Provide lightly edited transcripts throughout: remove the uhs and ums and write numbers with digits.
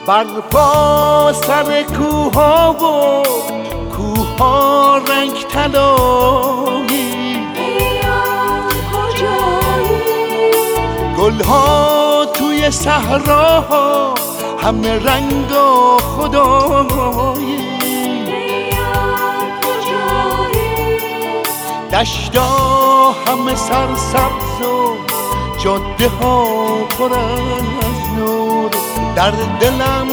برپا سر کوها و کوها رنگ طلایی، گلها توی صحراها همه رنگ و خدایی، دشتا همه سرسبز و جاده ها پر از نور، در دلم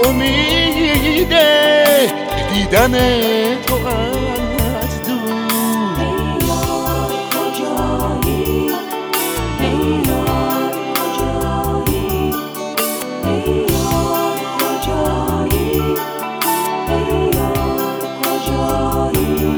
امیده دیدن تو از دور. ای یار کجایی، ای یار کجایی، ای یار کجایی، ای یار کجایی.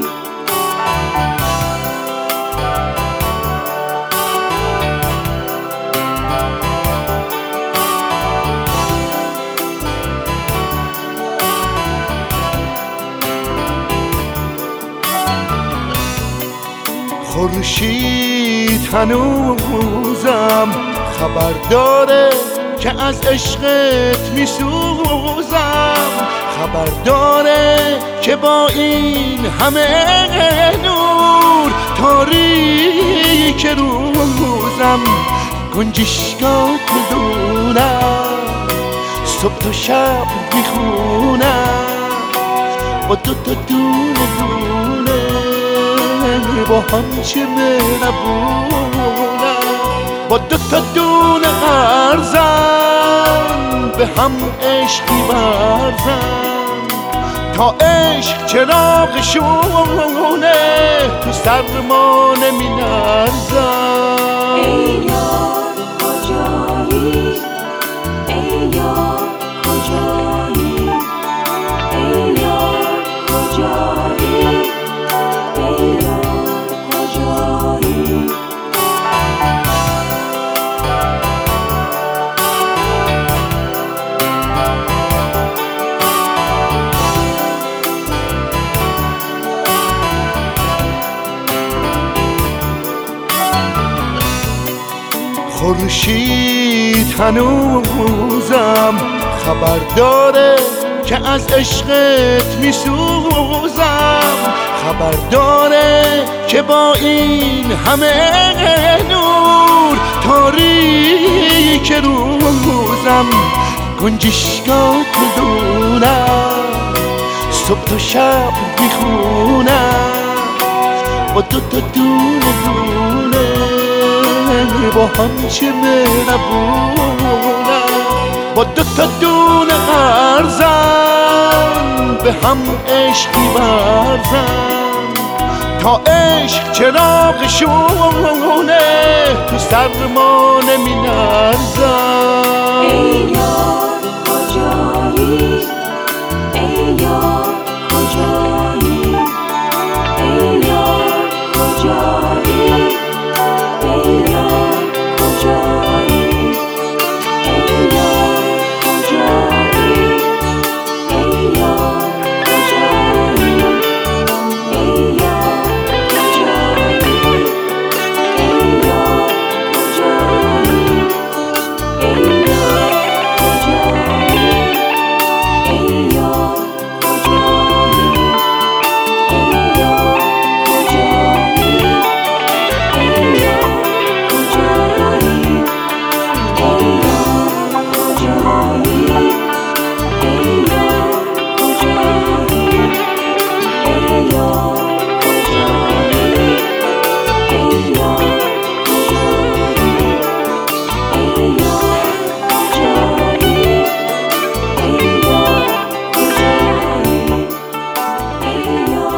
خورشید هنوزم خبر داره که از عشقت میسوزم، خبر داره که با این همه نور تاریک روزم گنجشگاه میدونم، صبح و شب میخونم با تو دونه دونه با هم چه مهربونم، با تا دونه ارزن به هم عشقی ورزن، تا عشق چراغشونه تو سر ما نمی نرزن. ای یار کجایی، ای یار کجایی، ای یار کجایی، ای یار کجایی. خورشید هنوزم خبر داره که از عشقت میسوزم، خبر داره که با این همه نور تاریک روزم گنجشگاه میدونم، صبح و شب میخونم با تا دونه دونه با هم چه مهربونم، با تا دونه ارزن به هم عشقی ورزن، تا عشق چراغشونه تو سر ما نمی نرزن. ای یار کجایی، ای یار کجایی، ای یار کجایی، ای یار کجایی، ای یار کجایی، ای یار کجایی، ای یار کجایی، ای یار کجایی، ای یار کجایی، ای یار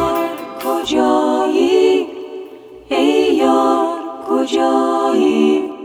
کجایی، ای یار کجایی.